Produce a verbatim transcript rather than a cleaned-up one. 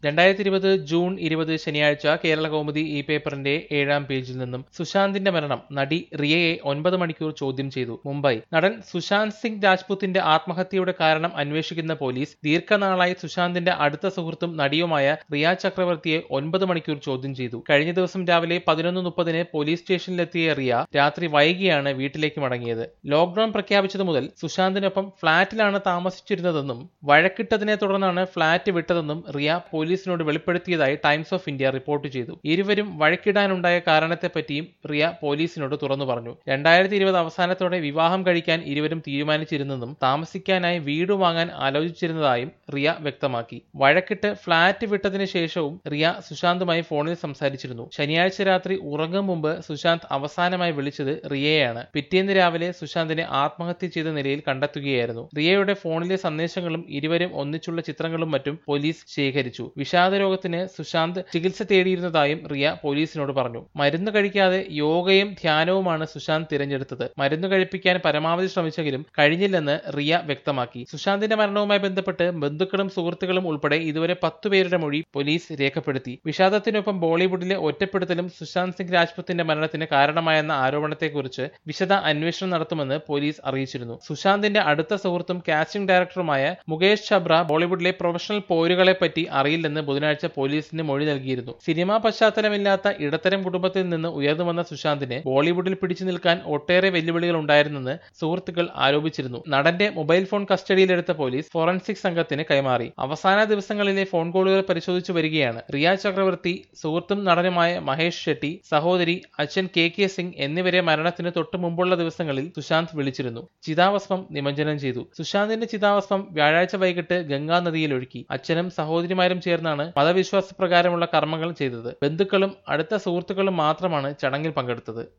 രണ്ടായിരത്തി ഇരുപത് ജൂൺ ഇരുപത് ശനിയാഴ്ച കേരളകൗമുദി ഈ പേപ്പറിന്റെ ഏഴാം പേജിൽ നിന്നും സുശാന്തിന്റെ മരണം നടി റിയയെ ഒൻപത് മണിക്കൂർ ചോദ്യം ചെയ്തു. മുംബൈ നടൻ സുശാന്ത് സിംഗ് രാജ്പുത്തിന്റെ ആത്മഹത്യയുടെ കാരണം അന്വേഷിക്കുന്ന പോലീസ് ദീർഘനാളായി സുശാന്തിന്റെ അടുത്ത സുഹൃത്തും നടിയുമായ റിയ ചക്രവർത്തിയെ ഒൻപത് മണിക്കൂർ ചോദ്യം ചെയ്തു. കഴിഞ്ഞ ദിവസം രാവിലെ പതിനൊന്ന് മുപ്പതിന് പോലീസ് സ്റ്റേഷനിലെത്തിയ റിയ രാത്രി വൈകിയാണ് വീട്ടിലേക്ക് മടങ്ങിയത്. ലോക്ഡൌൺ പ്രഖ്യാപിച്ചതു മുതൽ സുശാന്തിനൊപ്പം ഫ്ളാറ്റിലാണ് താമസിച്ചിരുന്നതെന്നും വഴക്കിട്ടതിനെ തുടർന്നാണ് ഫ്ളാറ്റ് വിട്ടതെന്നും റിയ പോലീസിനോട് വെളിപ്പെടുത്തിയതായി ടൈംസ് ഓഫ് ഇന്ത്യ റിപ്പോർട്ട് ചെയ്തു. ഇരുവരും വഴക്കിടാനുണ്ടായ കാരണത്തെപ്പറ്റിയും റിയ പോലീസിനോട് തുറന്നു പറഞ്ഞു. രണ്ടായിരത്തി ഇരുപത് അവസാനത്തോടെ വിവാഹം കഴിക്കാൻ ഇരുവരും തീരുമാനിച്ചിരുന്നെന്നും താമസിക്കാനായി വീട് വാങ്ങാൻ ആലോചിച്ചിരുന്നതായും റിയ വ്യക്തമാക്കി. വഴക്കിട്ട് ഫ്ളാറ്റ് വിട്ടതിന് ശേഷവും റിയ സുശാന്തുമായി ഫോണിൽ സംസാരിച്ചിരുന്നു. ശനിയാഴ്ച രാത്രി ഉറങ്ങും മുമ്പ് സുശാന്ത് അവസാനമായി വിളിച്ചത് റിയയെയാണ്. പിറ്റേന്ന് രാവിലെ സുശാന്തിനെ ആത്മഹത്യ ചെയ്ത നിലയിൽ കണ്ടെത്തുകയായിരുന്നു. റിയയുടെ ഫോണിലെ സന്ദേശങ്ങളും ഇരുവരും ഒന്നിച്ചുള്ള ചിത്രങ്ങളും മറ്റും പോലീസ് ശേഖരിച്ചു. വിഷാദരോഗത്തിന് സുശാന്ത് ചികിത്സ തേടിയിരുന്നതായും റിയ പോലീസിനോട് പറഞ്ഞു. മരുന്ന് കഴിക്കാതെ യോഗയും ധ്യാനവുമാണ് സുശാന്ത് തിരഞ്ഞെടുത്തത്. മരുന്ന് കഴിപ്പിക്കാൻ പരമാവധി ശ്രമിച്ചെങ്കിലും കഴിഞ്ഞില്ലെന്ന് റിയ വ്യക്തമാക്കി. സുശാന്തിന്റെ മരണവുമായി ബന്ധപ്പെട്ട് ബന്ധുക്കളും സുഹൃത്തുക്കളും ഉൾപ്പെടെ ഇതുവരെ പത്തുപേരുടെ മൊഴി പോലീസ് രേഖപ്പെടുത്തി. വിഷാദത്തിനൊപ്പം ബോളിവുഡിലെ ഒറ്റപ്പെടുത്തലും സുശാന്ത് സിംഗ് രാജ്പുത്തിന്റെ മരണത്തിന് കാരണമായെന്ന ആരോപണത്തെക്കുറിച്ച് വിശദ അന്വേഷണം നടത്തുമെന്ന് പോലീസ് അറിയിച്ചിരുന്നു. സുശാന്തിന്റെ അടുത്ത സുഹൃത്തും കാസ്റ്റിംഗ് ഡയറക്ടറുമായ മുകേഷ് ഛബ്ര ബോളിവുഡിലെ പ്രൊഫഷണൽ പോരുകളെപ്പറ്റി അറിയില്ലെന്ന് ബുധനാഴ്ച പോലീസിന് മൊഴി നൽകിയിരുന്നു. സിനിമാ പശ്ചാത്തലമില്ലാത്ത ഇടത്തരം കുടുംബത്തിൽ നിന്ന് ഉയർന്നു വന്ന സുശാന്തിന് ബോളിവുഡിൽ പിടിച്ചു നിൽക്കാൻ ഒട്ടേറെ വെല്ലുവിളികൾ ഉണ്ടായിരുന്നെന്ന് സുഹൃത്തുക്കൾ ആരോപിച്ചിരുന്നു. നടന്റെ മൊബൈൽ ഫോൺ കസ്റ്റഡിയിലെടുത്ത പോലീസ് ഫോറൻസിക് സംഘത്തിന് കൈമാറി. അവസാന ദിവസങ്ങളിലെ ഫോൺ കോളുകൾ പരിശോധിച്ചു വരികയാണ്. റിയ ചക്രവർത്തി, സുഹൃത്തും നടനുമായ മഹേഷ് ഷെട്ടി, സഹോദരി, അച്ഛൻ കെ കെ സിംഗ് എന്നിവരെ മരണത്തിന് തൊട്ടു മുമ്പുള്ള ദിവസങ്ങളിൽ സുശാന്ത് വിളിച്ചിരുന്നു. ചിതാഭസ്മം നിമജ്ജനം ചെയ്തു. സുശാന്തിന്റെ ചിതാഭസ്മം വ്യാഴാഴ്ച വൈകിട്ട് ഗംഗാ നദിയിൽ ഒഴുക്കി. അച്ഛനും സഹോദരിമാരും ചേർന്നാണ് മതവിശ്വാസപ്രകാരമുള്ള കർമ്മങ്ങൾ ചെയ്തത്. ബന്ധുക്കളും അടുത്ത സുഹൃത്തുക്കളും മാത്രമാണ് ചടങ്ങിൽ പങ്കെടുത്തത്.